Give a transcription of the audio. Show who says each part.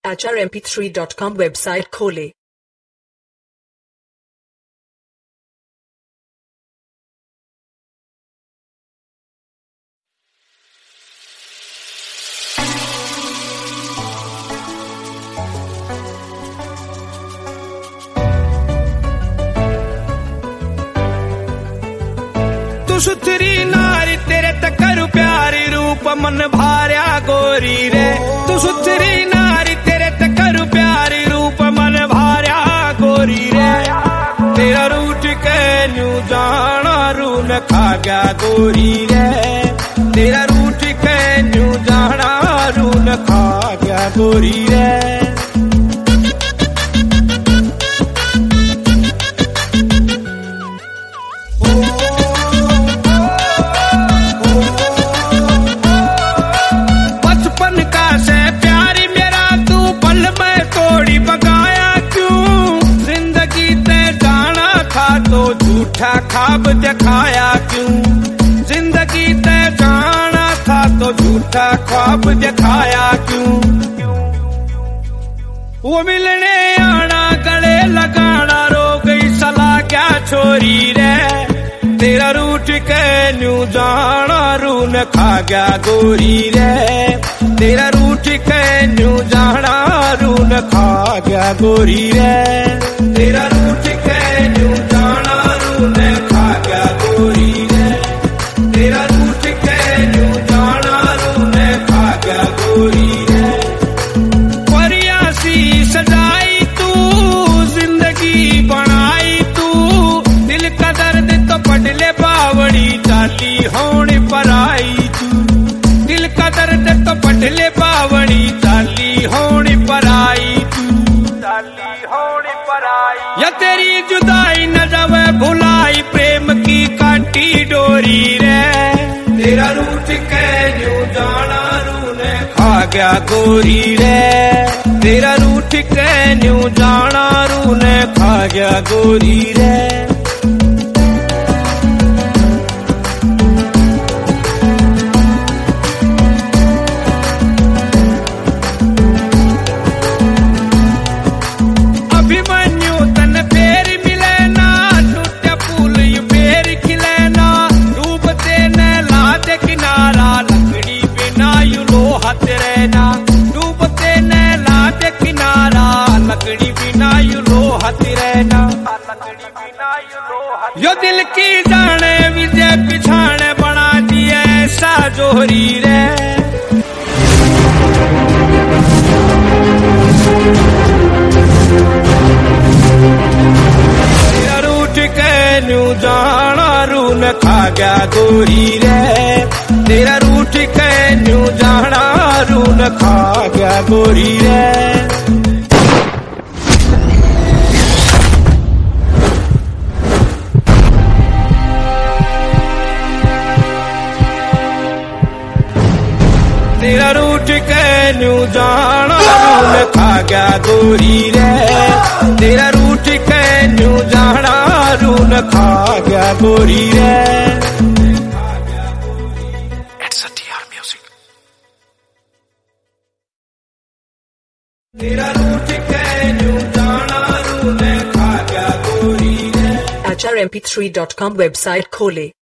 Speaker 1: HRMP3.com website खोले।
Speaker 2: तू सुथरी नारी तेरे तकरु प्यारी रूप मन भार्या गोरी रे। तू सुथरी नारी तेरे तकरु प्यारी रूप मन भार्या गोरी रे। तेरा रूठ के न्यू जाना रून खा गया गोरी रे। तेरा रूठ के न्यू जाना रून खा गया गोरी रे। तो झूठा ख्वाब दिखाया क्यों? जिंदगी तय जाना था तो झूठा ख्वाब दिखाया क्यों? वो मिलने आना गले लगाना रो गई सलाह क्या छोरी रे। तेरा रूठ के न्यू जाना रून खा गया गोरी रे। तेरा रूठ के न्यू जाना रून खा गया गोरी रे। तेरा रूठ के न्यू जाना रून खा गया गोरी रे। तेरा रूठ के न्यू जाना रून खा गया गोरी रे। परिया सी सजाई तू जिंदगी बनाई तू। दिल का दर्द तो पटले बावड़ी चाली होने पर आई तू। दिल का दर्द तो पटले बावड़ी चाली होने पर आई तू। चाली होने पर आई या तेरी जुदाई न जावे भुलाई प्रेम की काटी डोरी रे। तेरा रूठ के न्यू जाना रून खा गया गोरी रे। तेरा रूठ के न्यू जाना रून खा गया गोरी रे। अभिमन्यु तन फेर मिले ना टूटे फूल यू फेर खिले ना। डूबते न लाते किनारा लकड़ी बिना यू लोहत रहना। डूबते न लाते किनारा लकड़ी बिना यू लोहत रहना। लकड़ी बिना यू लोहत यो दिल की जाने विजय पिछाने बना दिया ऐसा जोहरी रे। न्यू जाना रून खा गया गोरी रे। तेरा रूठ के न्यू जाना रून खा गया गोरी रे। तेरा रूठ के न्यू जाना रून खा गया गोरी रे। तेरा रूठ के न्यू जाना रून खा गया गोरी रे। It's a TR music. तेरा रूठ के न्यू जाना रून खा गया गोरी रे।
Speaker 1: HRMP3.com वेबसाइट खोले।